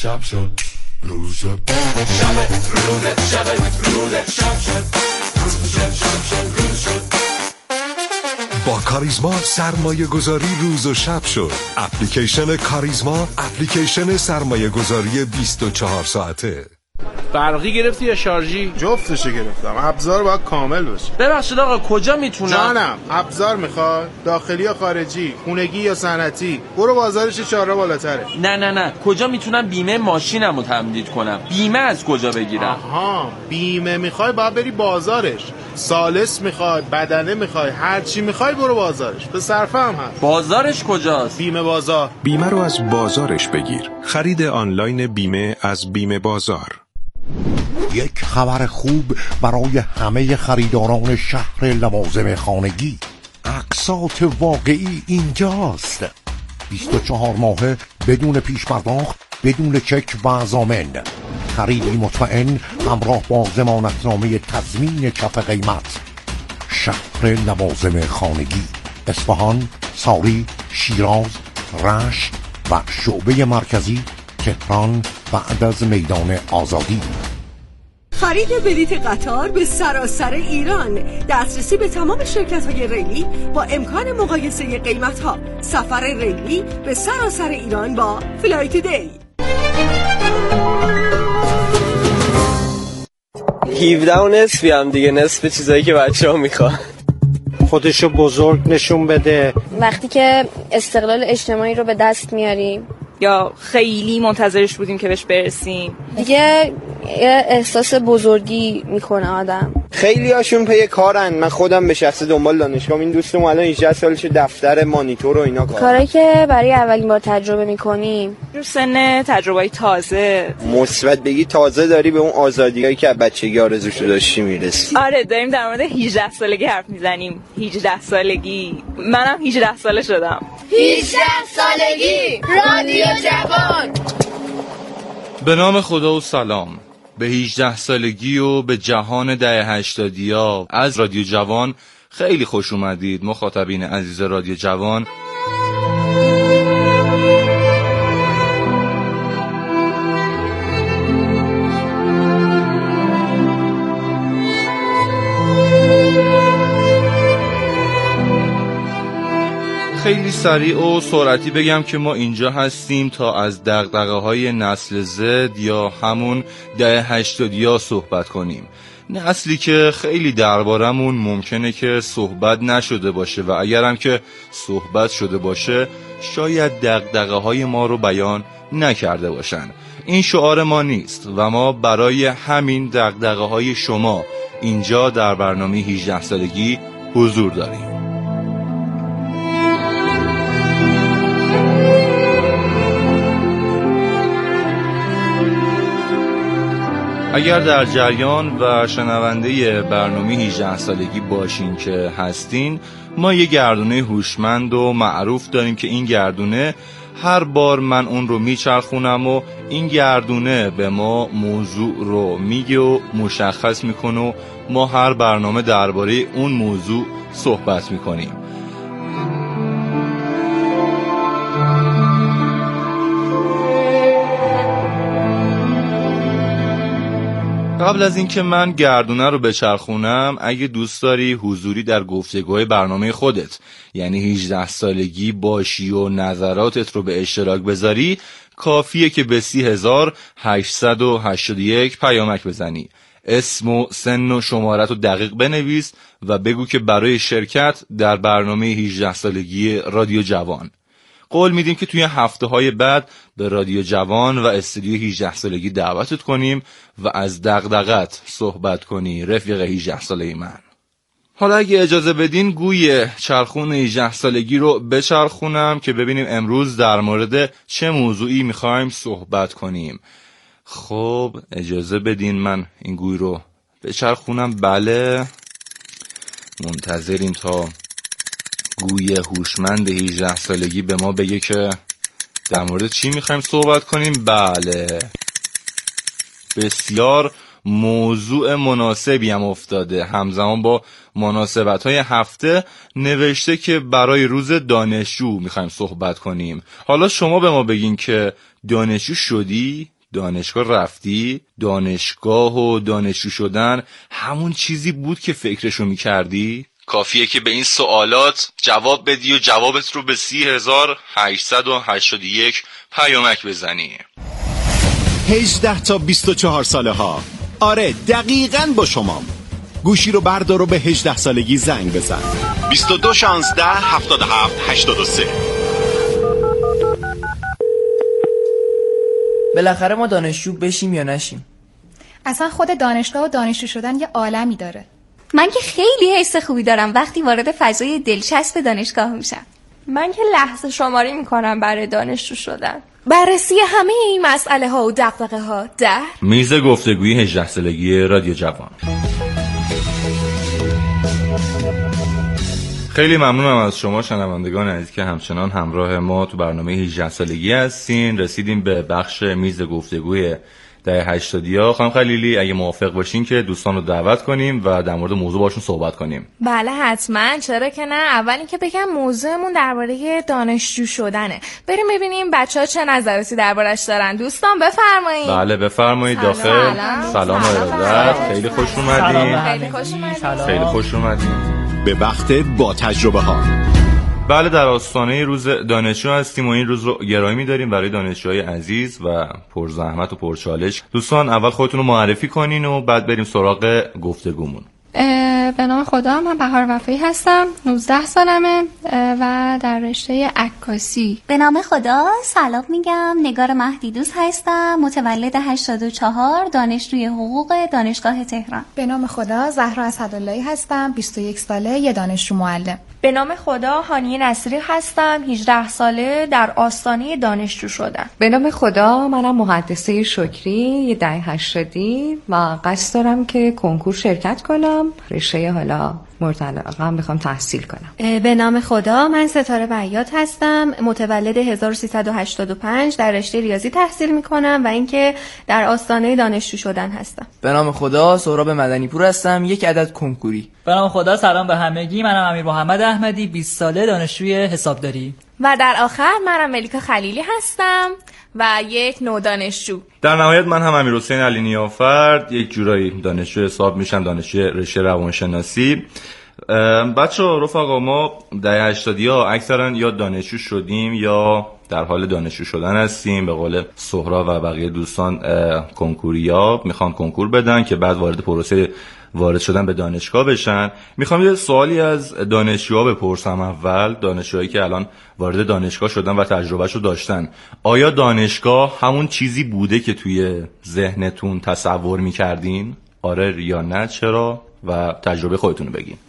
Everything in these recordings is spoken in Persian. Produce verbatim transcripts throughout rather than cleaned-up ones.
شب شد روز شد شب روز شب روز شب شد روز شد شب شد روز شد. با کاریزما سرمایه گذاری روز و شب شد. اپلیکیشن کاریزما، اپلیکیشن سرمایه گذاری بیست و چهار ساعته. برقی گرفتی یا شارژی؟ جفتشو گرفتم. ابزار باید کامل باشه. ببخشید آقا کجا میتونم؟ جانم ابزار میخواد؟ داخلی یا خارجی؟ خونگی یا صنعتی؟ برو بازارش چهارراه بالاتره. نه نه نه کجا میتونم بیمه ماشینمو تمدید کنم؟ بیمه از کجا بگیرم؟ آها بیمه میخوای باید بری بازارش. سالس میخواد، بدنه میخوای، هر چی میخوای برو بازارش. به صرفه هم هست. بازارش کجاست؟ بیمه بازار. بیمه رو از بازارش بگیر. خرید آنلاین بیمه از بیمه بازار. یک خبر خوب برای همه خریداران شهر لوازم خانگی. اقساط واقعی اینجاست. بیست و چهار ماهه بدون پیش پرداخت، بدون چک و ضامن. خریدی مطمئن همراه با ضمانتنامه تضمین کف قیمت. شهر لوازم خانگی، اصفهان، ساری، شیراز، رشت و شعبه مرکزی تهران بعد از میدان آزادی. خرید بلیت قطار به سراسر ایران، دسترسی به تمام شرکت‌های ریلی با امکان مقایسه قیمت‌ها. سفر ریلی به سراسر ایران با فلای تودی. هفده و نصفی هم دیگه، نصف چیزایی که بچه ها میخوان. خودشو بزرگ نشون بده. وقتی که استقلال اجتماعی رو به دست میاریم یا خیلی منتظرش بودیم که بهش برسیم، دیگه احساس بزرگی میکنه آدم. خیلی هاشون پی کارن. من خودم به شخص دنبال دانشگاه، این دوستم الان هجده سالشه دفتر مانیتور و اینا کار. کاری که برای اولین بار تجربه میکنیم. رو سن تجربه‌ای تازه، مثبت بگی تازه داری به اون آزادیایی که بچگی آرزوشو داشتی میرسی. آره داریم در مورد هجده سالگی حرف میزنیم. هجده سالگی منم هجده ساله شدم. هجده سالگی رادیو جوان. به نام خدا و سلام. به هجده سالگی و به جهان دهه هشتادیا از رادیو جوان خیلی خوش اومدید مخاطبین عزیز رادیو جوان. خیلی سریع و سرعتی بگم که ما اینجا هستیم تا از دغدغه‌های نسل زد یا همون دهه هشتادیا صحبت کنیم. نسلی که خیلی دربارمون ممکنه که صحبت نشده باشه و اگرم که صحبت شده باشه شاید دغدغه‌های ما رو بیان نکرده باشن. این شعار ما نیست و ما برای همین دغدغه‌های شما اینجا در برنامه هجده سالگی حضور داریم. اگر در جریان و شنونده برنامه هجده سالگی باشین که هستین، ما یه گردونه هوشمند و معروف داریم که این گردونه هر بار من اون رو میچرخونم و این گردونه به ما موضوع رو میگه و مشخص میکنه و ما هر برنامه درباره اون موضوع صحبت میکنیم. قبل از اینکه من گردونه رو بچرخونم، اگه دوست داری حضوری در گفتگوهای برنامه خودت یعنی هجده سالگی باشی و نظراتت رو به اشتراک بذاری، کافیه که به سی هزار هشتصد و هشتاد و یک پیامک بزنی. اسم و سن و شمارت رو دقیق بنویس و بگو که برای شرکت در برنامه هجده سالگی رادیو جوان. قول میدیم که توی هفته های بعد به رادیو جوان و استودیو هجده سالگی دعوتت کنیم و از دغدغت صحبت کنی رفیق هجده ساله من. حالا اگه اجازه بدین گوی چرخون هجده سالگی رو بچرخونم که ببینیم امروز در مورد چه موضوعی میخوایم صحبت کنیم. خب اجازه بدین من این گوی رو بچرخونم. بله منتظریم تا گوی هوشمند هجده سالگی به ما بگه که در مورد چی میخوایم صحبت کنیم. بله بسیار موضوع مناسبی هم افتاده. همزمان با مناسبت‌های هفته نوشته که برای روز دانشجو میخوایم صحبت کنیم. حالا شما به ما بگین که دانشجو شدی؟ دانشگاه رفتی؟ دانشگاه و دانشجو شدن همون چیزی بود که فکرشو میکردی؟ کافیه که به این سوالات جواب بدی و جوابت رو به سی هزار هشتصد و هشتاد و یک پیامک بزنی. هجده تا بیست و چهار ساله ها، آره دقیقاً با شما. گوشی رو بردار و به هجده سالگی زنگ بزن. بیست و دو شانزده هفتاد و هفت هشتاد و سه. بالاخره ما دانشجو بشیم یا نشیم؟ اصلا خود دانشگاه و دانشجو شدن یه عالمی داره. من که خیلی حس خوبی دارم وقتی وارد فضای دلچسب دانشگاه میشم. من که لحظه شماری میکنم برای دانشجو شدن. بررسی همه این مسئله ها و دغدغه ها در میز گفتگوی هجده سالگی رادیو جوان. خیلی ممنونم از شما شنوندگان عزیز که همچنان همراه ما تو برنامه هجده سالگی هستین. رسیدیم به بخش میز گفتگوی دهه هشتادیا. خانم خلیلی اگه موافق باشین که دوستان رو دعوت کنیم و در مورد موضوع باشون صحبت کنیم. بله حتما، چرا که نه. اول اینکه بگم موضوعمون درباره دانشجو شدنه. بریم ببینیم بچه‌ها چه نظراتی دربارش دارن. دوستان بفرمایید. بله بفرمایید. داخل سلام, سلام و ارادت. خیلی خوش اومدین. خیلی خوش اومدین. خیلی خوش اومدین. به وقت با تجربه ها. بله در آستانه روز دانشجو هستیم و این روز رو گرامی می‌داریم برای دانشجوهای عزیز و پرزحمت و پرچالش. دوستان اول خودتون رو معرفی کنین و بعد بریم سراغ گفتگومون. به نام خدا، من بهار وفایی هستم، نوزده سالمه و در رشته عکاسی. به نام خدا، سلام میگم، نگار مهدی دوست هستم، متولد هشتاد و چهار، دانشجوی حقوق دانشگاه تهران. به نام خدا، زهرا اسداللهی هستم، بیست و یک ساله، یه دانشجو معلم. به نام خدا، هانیه نصیری هستم، هجده ساله، در آستانه دانشجو شدم. به نام خدا، منم مهندسه شکری، یه دهه هشتادی و قصد دارم که کنکور شرکت کنم. رشته حالا مرتلقا میخوام تحصیل کنم. به نام خدا، من ستاره بیات هستم، متولد هزار و سیصد و هشتاد و پنج، در رشته ریاضی تحصیل میکنم و اینکه در آستانه دانشجو شدن هستم. به نام خدا، سهراب مدنی پور هستم، یک عدد کنکوری. به نام خدا، سلام به همگی، منم امیر محمد احمدی، بیست ساله، دانشجوی حسابداری. و در آخر منم ملیکا خلیلی هستم و یک نو دانشجو. در نهایت من هم امیر حسین علی نیافرد، یک جورایی دانشجو حساب میشم، دانشجو رشته روانشناسی. بچه‌ها رفقا، ما دهه هشتادیا اکثرا یا دانشجو شدیم یا در حال دانشجو شدن هستیم. به قول سهرا و بقیه دوستان کنکوریا میخوان کنکور بدن که بعد وارد پروسه وارد شدن به دانشگاه بشن. میخوام یه سوالی از دانشجوها بپرسم. اول دانشجوهایی که الان وارد دانشگاه شدن و تجربهشو داشتن، آیا دانشگاه همون چیزی بوده که توی ذهنتون تصور میکردین؟ آره یا نه؟ چرا؟ و تجربه خودتون رو بگین.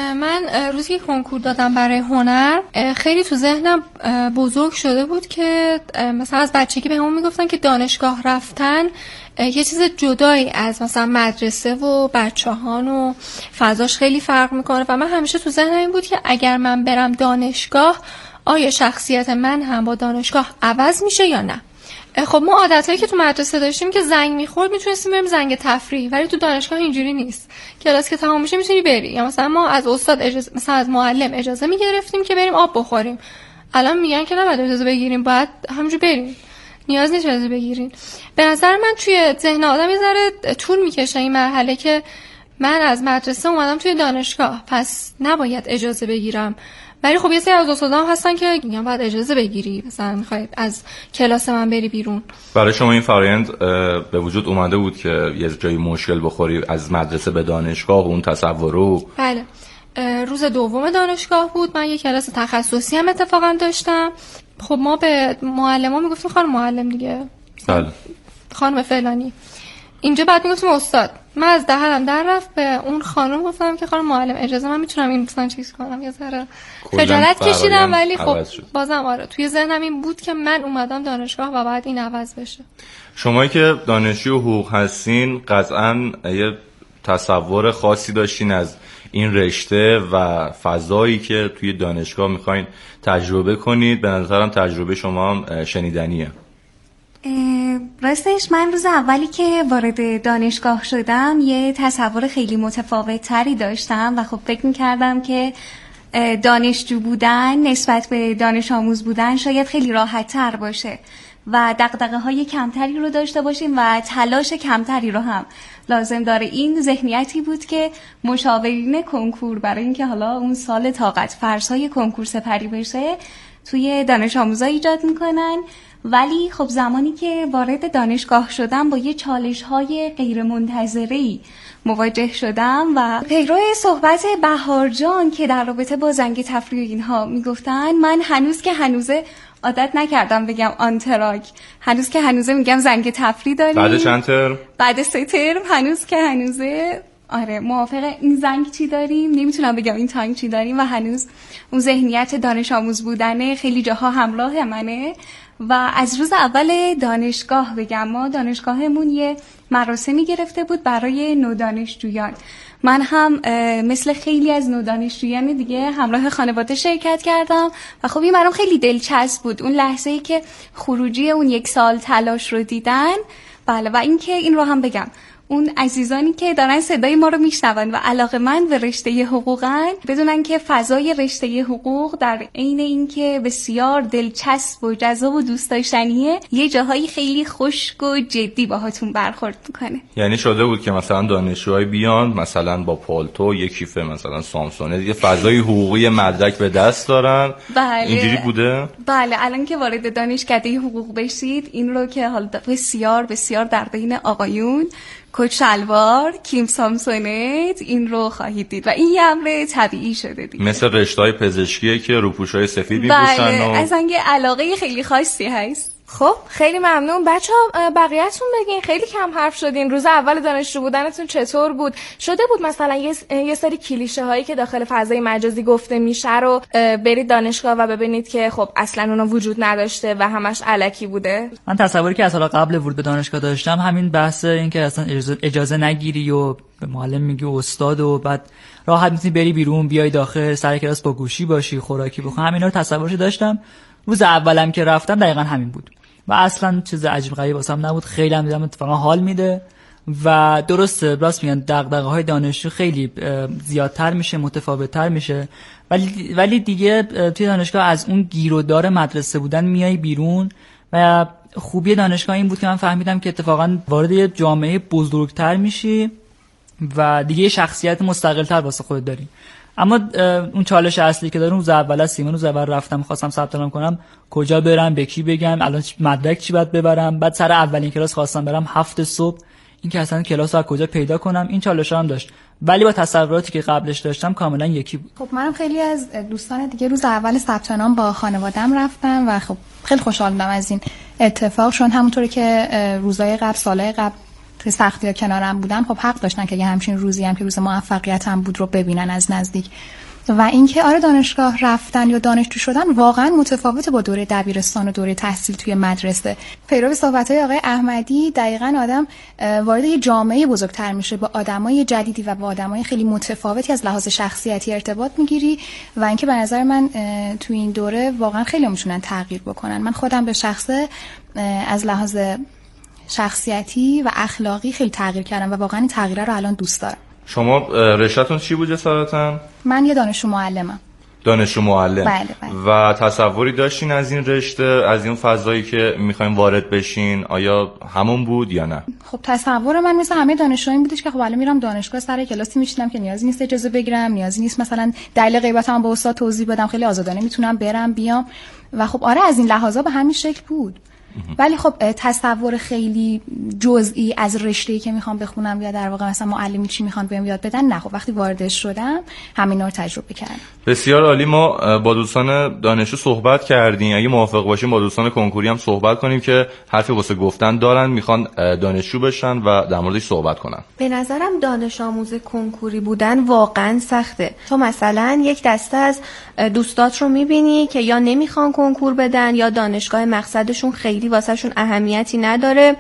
من روزی که کنکور دادم برای هنر خیلی تو ذهنم بزرگ شده بود که مثلا از بچگی به همون میگفتن که دانشگاه رفتن یه چیز جدایی از مثلا مدرسه و بچه‌هان و فضاش خیلی فرق میکنه و من همیشه تو ذهنم این بود که اگر من برم دانشگاه آیا شخصیت من هم با دانشگاه عوض میشه یا نه. خب ما عادتایی که تو مدرسه داشتیم که زنگ میخورد میتونستیم بریم زنگ تفریح، ولی تو دانشگاه اینجوری نیست. کلاس که تمام میشه میتونی بری، یا مثلا ما از استاد اجازه، مثلا از معلم اجازه میگرفتیم که بریم آب بخوریم. الان میگن که نباید اجازه بگیریم، باید همونجوری بریم، نیاز نیست اجازه بگیرین. به نظر من توی ذهن آدم یه ذره طول میکشه این مرحله که من از مدرسه اومدم توی دانشگاه، پس نباید اجازه بگیرم. ولی خب یه سری از استادام هستن که میگن باید اجازه بگیری، مثلا میخوای از کلاس من بری بیرون. برای شما این فرآیند به وجود اومده بود که یه جایی مشکل بخوری از مدرسه به دانشگاه و اون تصور رو؟ بله، روز دوم دانشگاه بود، من یه کلاس تخصصی هم اتفاقا داشتم. خب ما به معلم ها میگفتیم خانم معلم دیگه، بله خانم فلانی. اینجا بعد میگفتیم استاد. من از دهنم در رفت به اون خانم گفتم که خانم معلم اجازه من میتونم این مثلا چیز کنم. یه ذره خجالت کشیدم، ولی خب بازم آره توی ذهنم این بود که من اومدم دانشگاه و بعد این عوض بشه. شمایی که دانشجو حقوق هستین قطعاً یه تصور خاصی داشتین از این رشته و فضایی که توی دانشگاه میخواین تجربه کنید. به نظرم تجربه شما هم شنیدنیه. راستش من روز اولی که وارد دانشگاه شدم یه تصور خیلی متفاوت تری داشتم و خب فکر میکردم که دانشجو بودن نسبت به دانش آموز بودن شاید خیلی راحت تر باشه و دغدغه های کمتری رو داشته باشیم و تلاش کمتری رو هم لازم داره. این ذهنیتی بود که مشاورین کنکور برای اینکه حالا اون سال طاقت فرسای کنکور سپری بشه توی دانش آموزا ایجاد میکنن. ولی خب زمانی که وارد دانشگاه شدم با یه چالش های غیر منتظره‌ای مواجه شدم و پیرو صحبت بهار جان که در رابطه با زنگ تفریح اینها میگفتن، من هنوز که هنوزه عادت نکردم بگم آنتراک، هنوز که هنوزه میگم زنگ تفریح داریم. بعد چند ترم؟ بعد سه ترم هنوز که هنوزه آره موافقه این زنگ چی داریم، نمیتونم بگم این تانگ چی داریم و هنوز اون ذهنیت دانش آموز بودنه خیلی جاها همراه منه. و از روز اول دانشگاه بگم ما دانشگاهمون یه مراسمی گرفته بود برای نودانشجویان. من هم مثل خیلی از نودانشجویان دیگه همراه خانواده شرکت کردم و خب این برام خیلی دلچسب بود اون لحظه‌ای که خروجی اون یک سال تلاش رو دیدن. بله و اینکه این رو هم بگم اون عزیزانی که دارن صدای ما رو میشنون و علاقه‌مند به رشته حقوقن بدونن که فضای رشته حقوق در عین اینکه بسیار دلچسب و جذاب و دوست داشتنیه یه جاهایی خیلی خشک و جدی باهاتون برخورد میکنه. یعنی شده بود که مثلا دانشجوهای بیان مثلا با پالتو یک کیفه مثلا سامسونه دیگه فضای حقوقی مدرک به دست دارن. بله. اینجوری بوده؟ بله الان که وارد دانشکده حقوق بشید این رو که حالا بسیار بسیار در بین آقایون کت شلوار کیم سامسونت این رو خواهید دید و این یه امر طبیعی شده دیگه. مثل رشته‌های پزشکیه که روپوشای سفید می‌پوشن. بله و... اصلا یه علاقه خیلی خاصی هست. خب خیلی ممنون بچه‌ها، بقیه‌تون بگین خیلی کم حرف شدین. روز اول دانشجو بودنتون چطور بود؟ شده بود مثلا یه یه سری کلیشه هایی که داخل فضای مجازی گفته میشه رو برید دانشگاه و ببینید که خب اصلا اونا وجود نداشته و همش الکی بوده؟ من تصوری که از حالا قبل ورود به دانشگاه داشتم همین بحث این که اصلا اجازه, اجازه نگیری و به معلم میگی استاد و بعد راحت میتونی بری بیرون بیای داخل سر کلاس با گوشی باشی خوراکی بخوری، همینا رو تصورش داشتم. روز اولم که رفتم دقیقاً همین بود و اصلا چیز عجیب غریب واسم نبود. خیلی هم دیدم اتفاقا حال میده و درسته راست میگن دغدغه‌های دانشجو خیلی زیادتر میشه متفاوت‌تر میشه ولی ولی دیگه توی دانشگاه از اون گیرودار مدرسه بودن میای بیرون و خوبی دانشگاه این بود که من فهمیدم که اتفاقا وارد یه جامعه بزرگتر میشی و دیگه شخصیت مستقل‌تر واسه خودت داری. اما اون چالش اصلی که دارم روز اول از سیمون روز اول رفتم خواستم ثبت نام کنم کجا برم به کی بگم الان مدرک چی باید ببرم، بعد سر اولین کلاس خواستم برم هفت صبح این که اصلا کلاس رو از کجا پیدا کنم، این چالش هم داشت ولی با تصوراتی که قبلش داشتم کاملا یکی بود. خب منم خیلی از دوستان دیگه روز اول ثبت نام با خانواده‌ام رفتم و خب خیلی خوشحال بودم از این اتفاق، چون همونطوری که روزهای قبل سالهای قبل توی سختی‌ها کنارم بودن خب حق داشتن که یه همچین روزی هم که روز موفقیتم بود رو ببینن از نزدیک. و اینکه آره دانشگاه رفتن یا دانشجو شدن واقعا متفاوته با دوره دبیرستان و دوره تحصیل توی مدرسه. پیرو صحبت‌های آقای احمدی دقیقاً آدم وارد یه جامعه بزرگتر میشه با آدمای جدیدی و با آدمای خیلی متفاوتی از لحاظ شخصیتی ارتباط میگیری و اینکه به نظر من توی این دوره واقعا خیلی میتونن تغییر بکنن. من خودم به شخصه از لحاظ شخصیتی و اخلاقی خیلی تغییر کردم و واقعا این تغییره رو الان دوست دارم. شما رشته‌تون چی بود جسارتاً؟ من یه دانشجو معلمم. دانشجو معلم. بله بله. و تصوری داشتین از این رشته، از این فضایی که میخواین وارد بشین، آیا همون بود یا نه؟ خب تصور من مثل همه دانشجوها این بودش که خب الان میرم دانشگاه سر کلاسی میشینم که نیازی نیست اجازه بگیرم، نیازی نیست مثلا دلیل غیبتم با استاد توضیح بدم، خیلی آزادانه میتونم برم بیام و خب آره از این لحاظا به همین شکل بود. ولی خب تصور خیلی جزئی از رشته‌ای که میخوام بخونم یا در واقع مثلا معلمی چی میخوان بهم یاد بدن نه، خب وقتی واردش شدم همینا رو تجربه کردم. بسیار عالی. ما با دوستان دانشجو صحبت کردیم، اگه موافق باشیم با دوستان کنکوری هم صحبت کنیم که حرفی واسه گفتن دارن، میخوان دانشجو بشن و در موردش صحبت کنن. به نظرم دانش آموز کنکوری بودن واقعا سخته. تو مثلا یک دسته از دوستات رو میبینی که یا نمیخوان کنکور بدن یا دانشگاه مقصدشون خیلی خیلی واسهشون اهمیتی نداره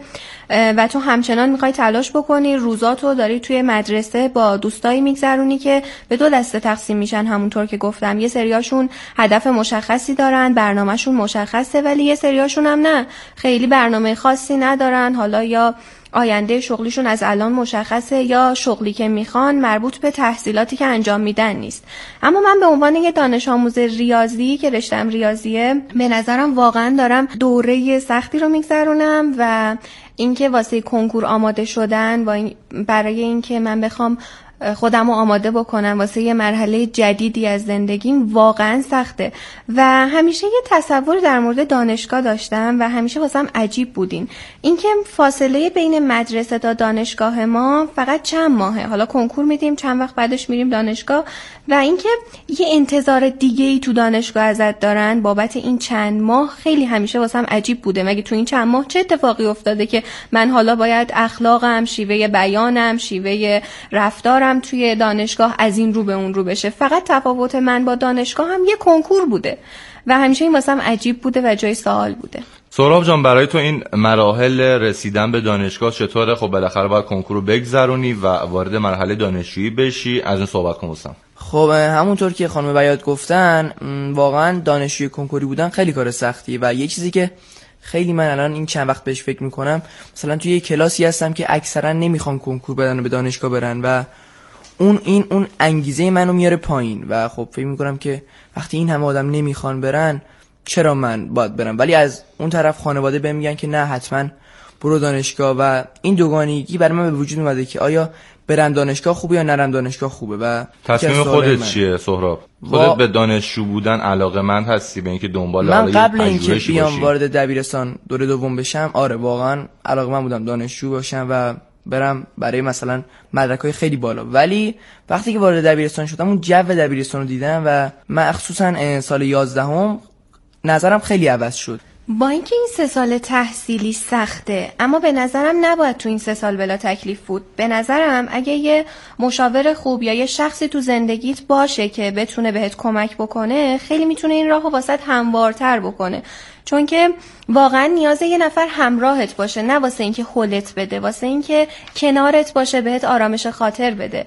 و تو همچنان میخوای تلاش بکنی، روزاتو داری توی مدرسه با دوستایی میگذرونی که به دو دسته تقسیم میشن. همونطور که گفتم یه سریاشون هدف مشخصی دارن، برنامهشون مشخصه، ولی یه سریاشون هم نه، خیلی برنامه خاصی ندارن، حالا یا آینده شغلیشون از الان مشخصه یا شغلی که میخوان مربوط به تحصیلاتی که انجام میدن نیست. اما من به عنوان یه دانش آموز ریاضی که رشتم ریاضیه، به نظرم واقعا دارم دوره سختی رو میگذرونم و اینکه واسه کنکور آماده شدن و برای اینکه من بخوام خودم رو آماده بکنم واسه یه مرحله جدیدی از زندگیم واقعا سخته و همیشه یه تصور در مورد دانشگاه داشتم و همیشه واسم عجیب بودین اینکه فاصله بین مدرسه تا دانشگاه ما فقط چند ماهه، حالا کنکور میدیم چند وقت بعدش میریم دانشگاه و اینکه یه انتظار دیگه ای تو دانشگاه ازت دارن بابت این چند ماه خیلی همیشه واسم عجیب بوده. مگه تو این چند ماه چه اتفاقی افتاده که من حالا باید اخلاقم، شیوه بیانم، شیوه رفتارم توی دانشگاه از این رو به اون رو بشه؟ فقط تفاوت من با دانشگاه هم یه کنکور بوده و همیشه این واسم عجیب بوده و جای سوال بوده. سهراب جان، برای تو این مراحل رسیدن به دانشگاه چطوره؟ خب بالاخره باید کنکور رو بگذرونی و وارد مرحله دانشجویی بشی، از این صحبت کن واسم. خب همونطور که خانم بیات گفتن واقعا دانشجوی کنکوری بودن خیلی کار سختیه و یه چیزی که خیلی من الان این چند وقت بهش فکر میکنم، مثلا توی یه کلاسی هستم که اکثرا نمیخوان کنکور بدن و به دانشگاه برن و اون این اون انگیزه منو میاره پایین و خب فکر میکنم که وقتی این همه آدم نمیخوان برن چرا من باید برم؟ ولی از اون طرف خانواده بهم میگن که نه حتما برو دانشگاه و این دوگانگی برای من به وجود اومده که آیا برم دانشگاه خوبه یا نرم دانشگاه خوبه. و تصمیم خودت چیه سهراب؟ خودت با... به دانشجو بودن علاقه‌مند هستی، به اینکه دنبال من قبل اینکه بیام وارد دبیرستان دوره دوم بشم آره واقعا علاقه‌مند بودم دانشجو باشم و برم برای مثلا مدرک‌های خیلی بالا، ولی وقتی که وارد دبیرستان شدم اون جو دبیرستان رو دیدم و مخصوصا سال یازدهم نظرم خیلی عوض شد. با اینکه این سه سال تحصیلی سخته اما به نظرم نباید تو این سه سال بلا تکلیف بود. به نظرم اگه یه مشاور خوب یا یه شخصی تو زندگیت باشه که بتونه بهت کمک بکنه خیلی میتونه این راهو واسط هموارتر بکنه، چون که واقعا نیازه یه نفر همراهت باشه، نه واسه اینکه هولت بده، واسه اینکه کنارت باشه بهت آرامش خاطر بده.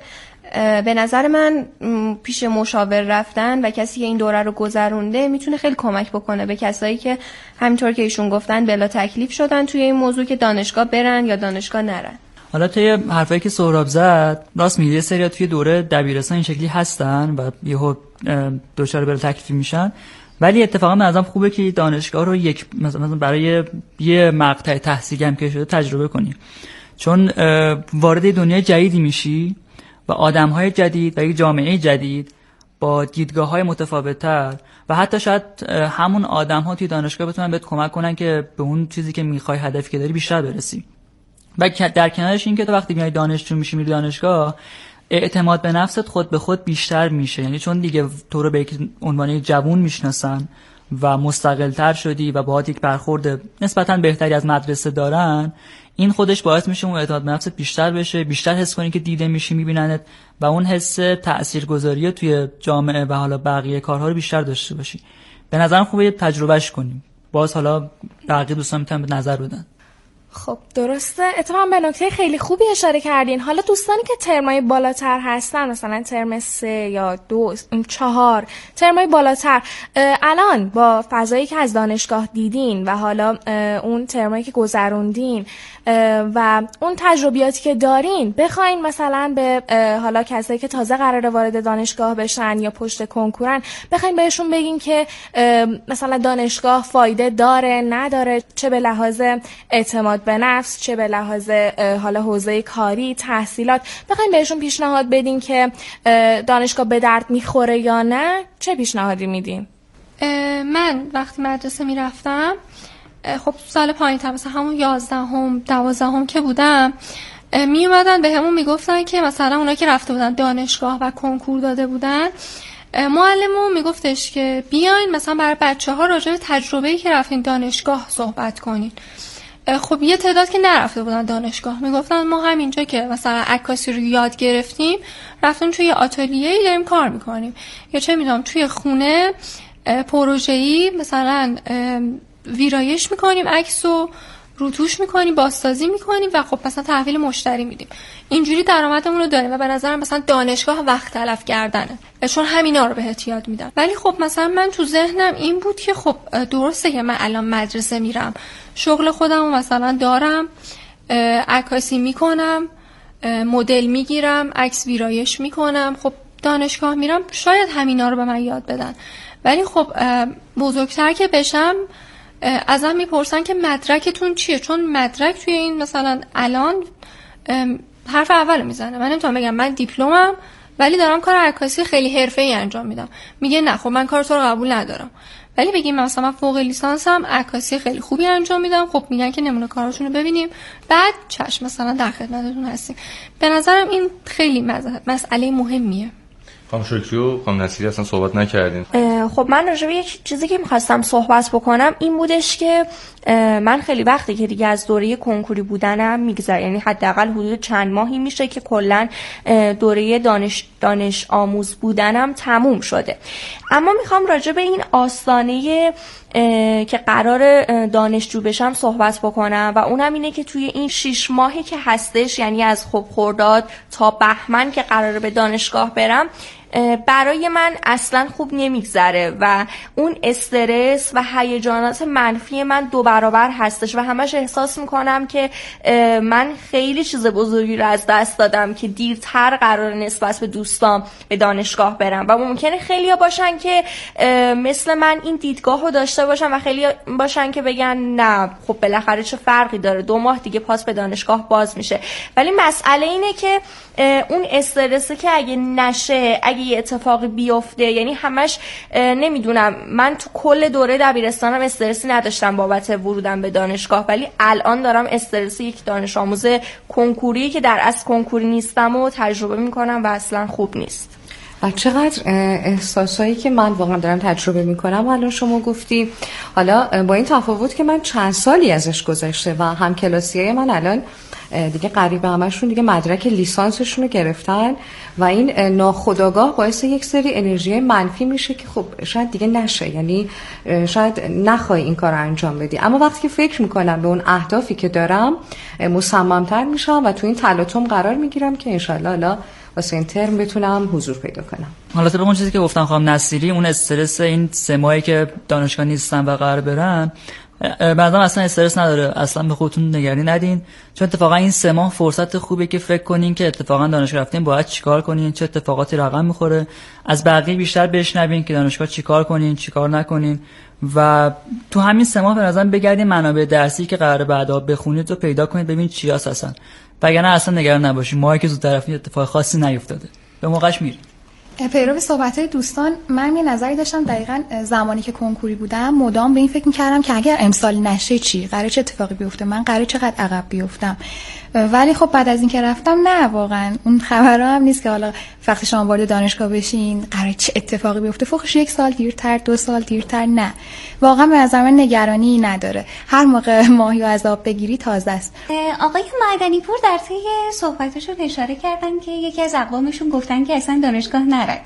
به نظر من پیش مشاور رفتن و کسی که این دوره رو گذرونده میتونه خیلی کمک بکنه به کسایی که همینطور که ایشون گفتن بلا تکلیف شدن توی این موضوع که دانشگاه برن یا دانشگاه نرن. حالا توی حرفایی که سهراب زد راست میگه، سری توی دوره دبیرستان این شکلی هستن و یهو دچار بلا تکلیفی میشن، ولی اتفاقا به نظرم خوبه که دانشگاه رو یک مثلا برای یه مقطع تحصیلی هم که شده تجربه کنی، چون وارد دنیای جدیدی میشی و آدم‌های جدید و یک جامعه جدید با دیدگاه‌های متفاوت‌تر و حتی شاید همون آدم‌ها توی دانشگاه بتونن بهت کمک کنن که به اون چیزی که می‌خوای، هدفی که داری بیشتر برسی. و در کنارش این که تو وقتی میای دانشجو میشی میری دانشگاه اعتماد به نفست خود به خود بیشتر میشه، یعنی چون دیگه تو رو به عنوان یک جوون میشناسن و مستقل‌تر شدی و باهات یک برخورد نسبتاً بهتری از مدرسه دارن، این خودش باعث میشه اون اعتماد به نفست بیشتر بشه، بیشتر حس کنی که دیده میشی، میبیننت و اون حس تاثیرگذاری توی جامعه و حالا بقیه کارها رو بیشتر داشته باشی. به نظرم خوبه تجربهش کنیم. باز حالا بقیه دوستان میتونن به نظر بدن. خب درسته، اتفاقا به نکته خیلی خوبی اشاره کردین. حالا دوستانی که ترمای بالاتر هستن، مثلا ترم سه یا دو چهار ترمای بالاتر، الان با فضایی که از دانشگاه دیدین و حالا اون ترمایی که گذروندین و اون تجربیاتی که دارین، بخواین مثلا به حالا کسایی که تازه قراره وارد دانشگاه بشن یا پشت کنکورن، بخواین بهشون بگین که مثلا دانشگاه فایده داره نداره، چه به لحاظ اعتماد به نفس، چه به لحاظ حالا حوزه کاری، تحصیلات، بخواین بهشون پیشنهاد بدین که دانشگاه به درد میخوره یا نه، چه پیشنهادی میدین؟ من وقتی مدرسه میرفتم، خب سال پایین تر مثلا همون یازدهم دوازدهم که بودم، می اومدن به همون میگفتن که مثلا اونا که رفته بودن دانشگاه و کنکور داده بودن، معلممون میگفتش که بیاین مثلا برای بچه‌ها راجع به تجربه‌ای که رفتین دانشگاه صحبت کنین. خب یه تعداد که نرفته بودن دانشگاه میگفتن ما همینجا که مثلا عکاسی رو یاد گرفتیم رفتیم توی آتلیه‌ای داریم کار میکنیم، یا چه میدونم توی خونه پروژه‌ای مثلا ویرایش میکنیم، عکسو روتوش میکنیم، بازسازی میکنیم و خب مثلا تحویل مشتری میدیم. اینجوری درآمدمون رو داریم و به نظرم مثلا دانشگاه وقت تلف کردنه، چون همینا رو بهت یاد میدن. ولی خب مثلا من تو ذهنم این بود که خب درسته که من الان مدرسه میرم، شغل خودم مثلا دارم، عکاسی میکنم، مدل میگیرم، عکس ویرایش میکنم، خب دانشگاه میرم شاید همینا رو به من یاد بدن. ولی خب بزرگتر که بشم ازم میپرسن که مدرکتون چیه، چون مدرک توی این مثلا الان حرف اول میزنه. من نمیتونم بگم من دیپلمم ولی دارم کار عکاسی خیلی حرفه‌ای انجام میدم، میگه نه خب من کار تو رو قبول ندارم. ولی بگیم مثلا من فوق لیسانسم عکاسی خیلی خوبی انجام میدم، خب میگن که نمونه کاراشونو ببینیم بعد چشم مثلا در خدمتتون هستیم. به نظرم این خیلی مسئله مهمیه. خانم شکری و خانم نصیری اصلا صحبت نکردین. خب من راجع به یک چیزی که می‌خواستم صحبت بکنم این بودش که من خیلی وقتی که دیگه از دوره کنکوری بودنم میگذره، یعنی حداقل حدود چند ماهی میشه که کلا دوره دانش دانش آموز بودنم تموم شده. اما میخوام راجع به این آستانه که قرار دانشجو بشم صحبت بکنم و اونم اینه که توی این شش ماهی که هستش، یعنی از خب خرداد تا بهمن که قراره به دانشگاه برم، برای من اصلا خوب نمیگذره و اون استرس و هیجانات منفی من دو برابر هستش و همش احساس میکنم که من خیلی چیز بزرگی رو از دست دادم که دیرتر قرار نسبت به دوستام به دانشگاه برم و ممکنه خیلیا باشن که مثل من این دیدگاه رو داشته باشن و خیلی باشن که بگن نه خب بالاخره چه فرقی داره، دو ماه دیگه پاس به دانشگاه باز میشه. ولی مسئله اینه که اون استرسه که اگه نشه، اگه یه اتفاقی بیفته، یعنی همش نمیدونم، من تو کل دوره دبیرستانم استرسی نداشتم بابت ورودم به دانشگاه، ولی الان دارم استرس یک دانش آموز کنکوری که در اصل کنکوری نیستم و تجربه میکنم و اصلا خوب نیست. و چقدر احساسایی که من واقعا دارم تجربه میکنم الان شما گفتی، حالا با این تفاوت که من چند سالی ازش گذشته و همکلاسیای من الان دیگه قریب همشون دیگه مدرک لیسانسشون رو گرفتن و این ناخودآگاه باعث یک سری انرژی منفی میشه که خب شاید دیگه نشه، یعنی شاید نخوای این کار رو انجام بدی. اما وقتی که فکر میکنم به اون اهدافی که دارم مصممتر میشم و تو این تلاطم قرار میگیرم که انشالله حالا واسه این ترم بتونم حضور پیدا کنم. حالا طبق اون چیزی که گفتم خانم نصیری، اون استرس این سه ماهی که دانشگاه نیستن و قرار برن، بعضا اصلا استرس نداره، اصلا به خودتون نگرانی ندین، چون اتفاقا این سه ماه فرصت خوبه که فکر کنین که اتفاقا دانشگاه رفتین باید چیکار کنین، چه اتفاقاتی رقم میخوره، از بقیه بیشتر بشنوین که دانشگاه چیکار کنین چیکار نکنین و تو همین سه ماه به نظرم بگردین منابع درسی که قراره بعدا بخونید رو پیدا کنید، ببینید چی هست اصلا، وگرنه اصلا نگران نباشین، ماهی که زودتر رفتین اتفاق خاصی نیفتاده، به موقعش میرین. پیرو صحبت‌های دوستان، من یه نظری داشتم دقیقاً زمانی که کنکوری بودم مدام به این فکر می‌کردم که اگر امسال نشه چی، قراره چه اتفاقی بیفته، من قراره چقدر عقب بیفتم. ولی خب بعد از اینکه رفتم نه، واقعا اون خبرها هم نیست که حالا وقتی شما وارد دانشگاه بشین قراره چه اتفاقی بیفته، فوقش یک سال دیرتر، دو سال دیرتر، نه واقعا به نظر من نگرانی نداره. هر موقع ماهی و عذاب بگیری تازه است. آقای مدنی پور در طی صحبتشون اشاره کردن که یکی از اقوامشون گفتن که اصلا دانشگاه نرن.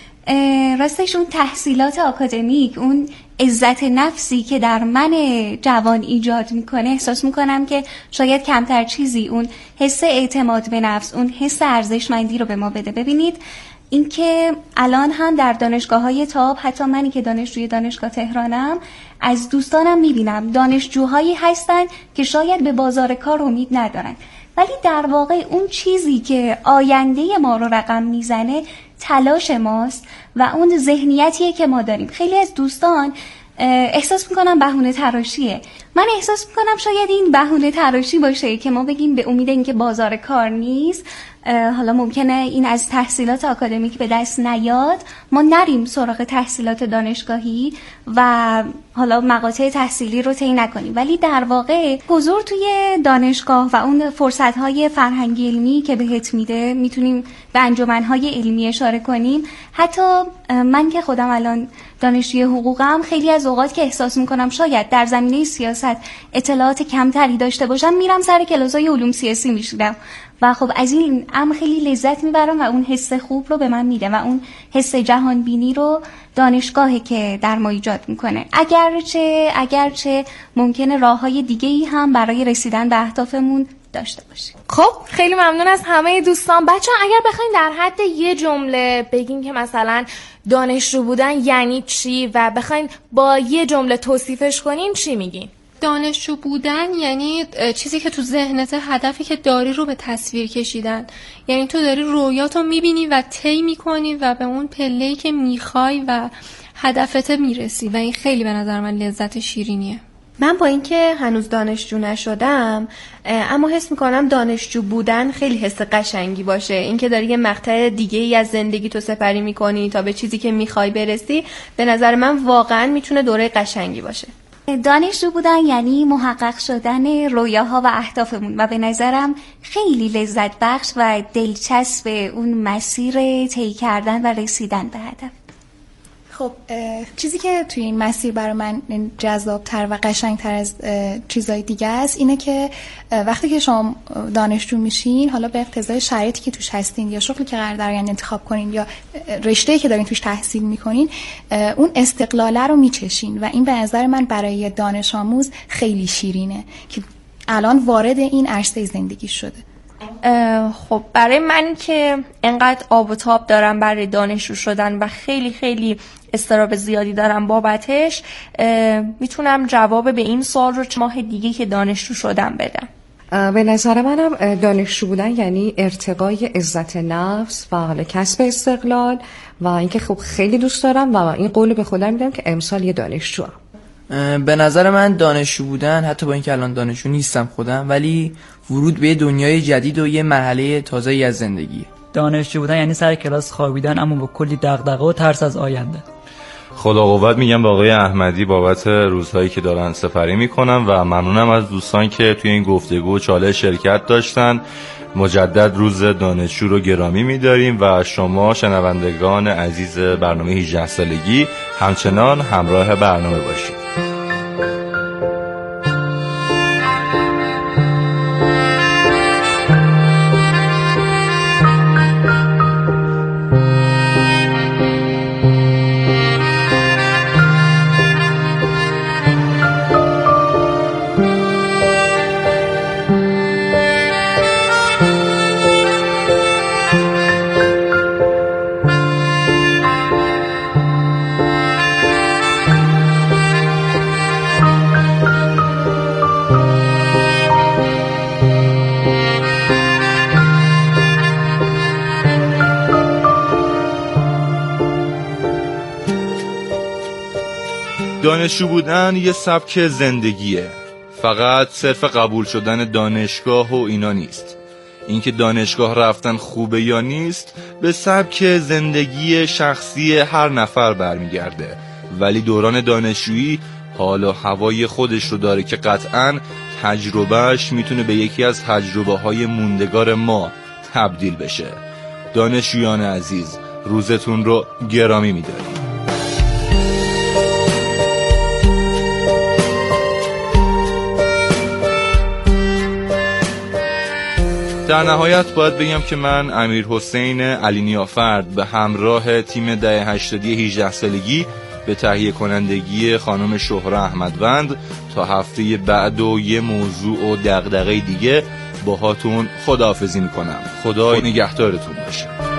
راستش اون تحصیلات آکادمیک، اون عزت نفسی که در من جوان ایجاد میکنه، احساس میکنم که شاید کمتر چیزی اون حس اعتماد به نفس، اون حس ارزشمندی رو به ما بده. ببینید اینکه الان هم در دانشگاه‌های تاپ، حتی منی که دانشجوی دانشگاه تهرانم، از دوستانم میبینم دانشجوهایی هستن که شاید به بازار کار امید ندارن، ولی در واقع اون چیزی که آینده ما رو رقم میزنه تلاش ماست و اون ذهنیتیه که ما داریم. خیلی از دوستان احساس میکنم بهونه تراشیه، من احساس میکنم شاید این بهونه تراشی باشه که ما بگیم به امید اینکه بازار کار نیست، حالا ممکنه این از تحصیلات آکادمیک به دست نیاد، ما نریم سراغ تحصیلات دانشگاهی و حالا مقاطع تحصیلی رو طی نکنیم، ولی در واقع حضور توی دانشگاه و اون فرصت‌های فرهنگی علمی که بهت میده، میتونیم به انجمن‌های علمی اشاره کنیم. حتی من که خودم الان دانشجوی حقوقم، خیلی از اوقات که احساس میکنم شاید در زمینه سیاست اطلاعات کمتری داشته باشم، میرم سر کلاس‌های علوم سیاسی میشینم و خب از این ام خیلی لذت میبرم و اون حس خوب رو به من میده و اون حس جهان بینی رو دانشگاهی که در ما ایجاد میکنه. اگرچه اگرچه ممکنه راههای دیگه ای هم برای رسیدن به اهدافمون داشته باشیم. خب خیلی ممنون از همه دوستان. بچه‌ها اگر بخواین در حد یه جمله بگین که مثلا دانشجو بودن یعنی چی و بخواین با یه جمله توصیفش کنین چی میگین؟ دانشجو بودن یعنی چیزی که تو ذهنت، هدفی که داری رو به تصویر کشیدن. یعنی تو داری رویاتو میبینی و طی میکنی و به اون پله‌ای که میخوای و هدفت میرسی و این خیلی به نظر من لذت شیرینیه. من با اینکه هنوز دانشجو نشدم اما حس میکنم دانشجو بودن خیلی حس قشنگی باشه. اینکه داری یه مقطع دیگه ای از زندگی تو سپری میکنی تا به چیزی که میخوای برسی، به نظر من واقعا میتونه دوره قشنگی باشه. دانشجو بودن یعنی محقق شدن رویاها و اهدافمون و به نظرم خیلی لذت بخش و دلچسب اون مسیر طی کردن و رسیدن به هدف. خب چیزی که توی این مسیر برای من جذاب‌تر و قشنگ‌تر از چیزهای دیگه است اینه که وقتی که شما دانشجو میشین، حالا به اقتضای شرایطی که توش هستین یا شغلی که قرار دارین انتخاب کنین یا رشته‌ای که دارین توش تحصیل میکنین، اون استقلاله رو میچشین و این به نظر من برای دانش آموز خیلی شیرینه که الان وارد این عرصه زندگی شده. خب برای من که انقدر آب و تاب دارم برای دانشجو شدن و خیلی خیلی استراب زیادی دارم بابتش، میتونم جواب به این سوال رو ماه دیگه که دانشجو شدم بدم. به نظر منم دانشجو بودن یعنی ارتقای عزت نفس و حالا کسب استقلال و اینکه خب خیلی دوست دارم و این قول به خودم میدم که امسال یه دانشجو هم. به نظر من دانشجو بودن، حتی با اینکه الان دانشجو نیستم خودم، ولی ورود به دنیای جدید و یه مرحله تازه‌ای از زندگی. دانشجو بودن یعنی سر کلاس خوابیدن اما با کلی دغدغه و ترس از آینده. خدا قوت میگم به آقای احمدی بابت روزهایی که دارن سپری میکنن و ممنونم از دوستان که توی این گفتگو و چاله شرکت داشتن. مجدد روز دانشجو رو گرامی می‌داریم و شما شنوندگان عزیز برنامه هجده سالگی همچنان همراه برنامه باشید. دانشجو بودن یه سبک زندگیه، فقط صرف قبول شدن دانشگاه و اینا نیست. اینکه دانشگاه رفتن خوبه یا نیست به سبک زندگی شخصی هر نفر برمیگرده، ولی دوران دانشجویی حال و هوای خودش رو داره که قطعاً تجربهش میتونه به یکی از تجربه های موندگار ما تبدیل بشه. دانشجویان عزیز، روزتون رو گرامی میداریم. در نهایت باید بگم که من امیر حسین علی نیافرد به همراه تیم دهه هشتادی هجده سالگی به تهیه کنندگی خانم شهره احمدوند تا هفته بعد و یه موضوع و دغدغه دیگه باهاتون خداحافظی میکنم. خدا نگهدارتون باشه.